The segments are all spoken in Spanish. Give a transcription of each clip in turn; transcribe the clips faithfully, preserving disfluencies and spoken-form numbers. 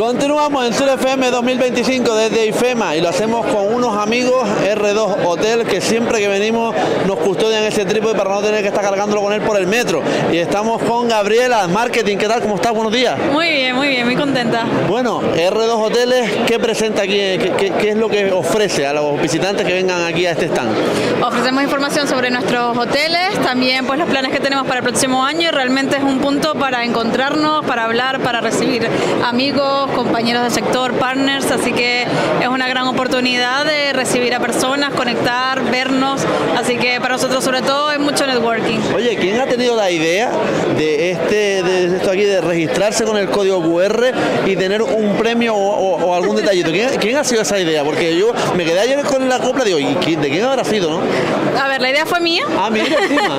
Continuamos en Sur F M dos mil veinticinco desde IFEMA y lo hacemos con unos amigos R dos Hotel que siempre que venimos nos custodian ese trípode para no tener que estar cargándolo con él por el metro. Y estamos con Gabriela, marketing. ¿Qué tal? ¿Cómo estás? Buenos días. Muy bien, muy bien, muy contenta. Bueno, R dos Hoteles, ¿qué presenta aquí? ¿Qué, qué, qué es lo que ofrece a los visitantes que vengan aquí a este stand? Ofrecemos información sobre nuestros hoteles, también pues los planes que tenemos para el próximo año y realmente es un punto para encontrarnos, para hablar, para recibir amigos, compañeros del sector, partners, así que es una gran oportunidad de recibir a personas, conectar, vernos, así que para nosotros sobre todo es mucho networking. Oye, ¿quién ha tenido la idea de este de esto aquí de registrarse con el código cu erre y tener un premio o, o, o algún detallito? ¿Quién, ¿Quién ha sido esa idea? Porque yo me quedé ayer con la copla, digo, ¿y quién, de quién habrá sido, no? A ver, la idea fue mía. Ah, mira, encima.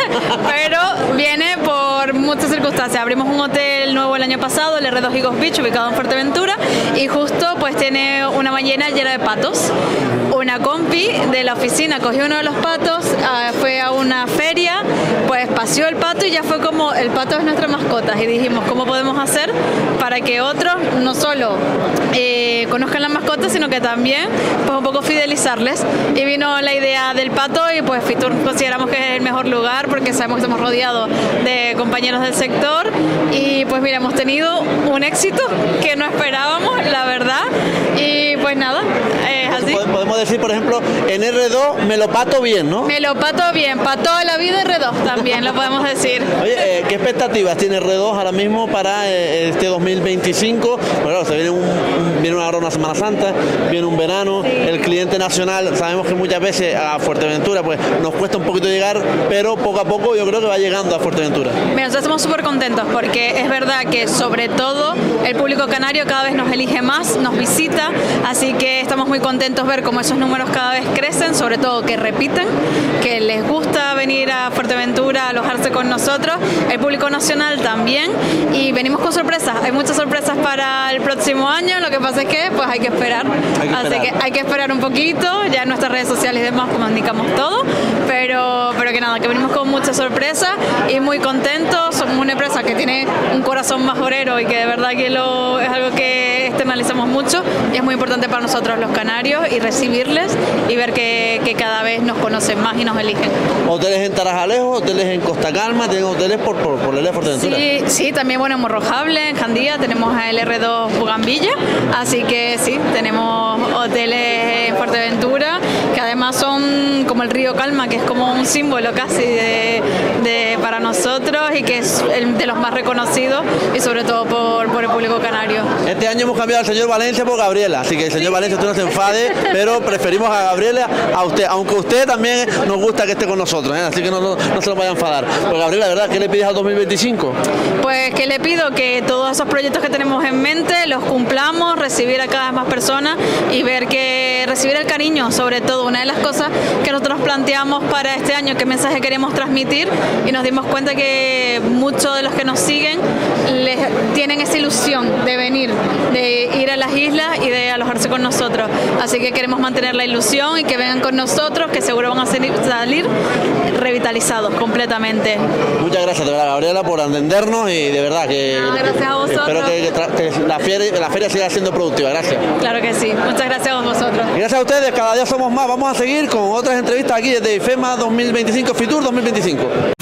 Pero viene por muchas circunstancias. Abrimos un hotel nuevo el año pasado, el R dos Eagles Beach, ubicado en Fuerteventura, y justo pues tiene una ballena llena de patos. Una compi de la oficina cogió uno de los patos, uh, fue a una feria, pues paseó el pato y ya fue como el pato es nuestra mascota. Y dijimos, ¿cómo podemos hacer para que otros no solo eh, conozcan la mascota, sino que también pues un poco fidelizarles? Y vino la idea del pato y pues Fitur consideramos que es el mejor lugar porque sabemos que estamos rodeados de compañeros del sector y pues mira, hemos tenido un éxito que no esperábamos, la verdad, y pues nada, es así. Podemos decir, por ejemplo, en R dos me lo pato bien, ¿no? Me lo pato bien, para toda la vida R dos también, lo podemos decir. Oye, eh, ¿qué expectativas tiene R dos ahora mismo para eh, este dos mil veinticinco? Bueno, se viene, un, un, viene ahora una Semana Santa, viene un verano, sí. El cliente nacional, sabemos que muchas veces a Fuerteventura pues nos cuesta un poquito llegar, pero poco a poco yo creo que va llegando a Fuerteventura. Mira, nosotros estamos súper contentos porque es verdad que sobre todo el público canario cada vez nos elige más, nos visita, así que estamos muy contentos ver cómo esos números cada vez crecen, sobre todo que repiten, que les gusta venir a Fuerteventura a alojarse con nosotros, el público nacional también, y venimos con sorpresas, hay muchas sorpresas para el próximo año, lo que pasa es que pues hay que esperar, hay que así esperar. que hay que esperar un poquito, ya en nuestras redes sociales y demás comunicamos todo, pero, pero que nada, que venimos con muchas sorpresas y muy contentos, somos una empresa que tiene un corazón majorero y que de verdad que lo, es algo que externalizamos mucho y es muy importante para nosotros los canarios y recibirles y ver que, que cada vez nos conocen más y nos eligen. Hoteles en Tarajalejo, hoteles en Costa Calma, tienen hoteles por, por, por el Fuerteventura. Sí, sí, también bueno en Morrojable, en Jandía, tenemos el R dos Bugambilla, así que sí, tenemos hoteles en Fuerteventura que además son como el río Calma, que es como un símbolo casi de, de para nosotros y que es el de los más reconocidos y sobre todo por, por el público canario. Este año hemos cambiado al señor Valencia por Gabriela, así que el señor sí. Valencia usted no se enfade, pero preferimos a Gabriela a usted, aunque usted también nos gusta que esté con nosotros, ¿eh? Así que no, no, no se lo vaya a enfadar. Pues Gabriela, ¿verdad? ¿Qué le pides al dos mil veinticinco? Pues que le pido que todos esos proyectos que tenemos en mente los cumplamos, recibir a cada vez más personas y ver que recibir el cariño, sobre todo, una de las cosas que nosotros planteamos para este año, qué mensaje queremos transmitir y nos dimos cuenta que muchos de los que nos siguen les tienen esa ilusión de venir, de ir a las islas y de alojarse con nosotros, así que queremos mantener la ilusión y que vengan con nosotros, que seguro van a salir revitalizados completamente. Muchas gracias de verdad, Gabriela, por atendernos y de verdad que no, gracias a vosotros. Espero que, que, que la, feria, la feria siga siendo productiva. Gracias. Claro que sí, muchas gracias a vosotros. Y gracias a ustedes, cada día somos más. Vamos a seguir con otras entrevistas aquí desde IFEMA dos mil veinticinco, Fitur dos mil veinticinco.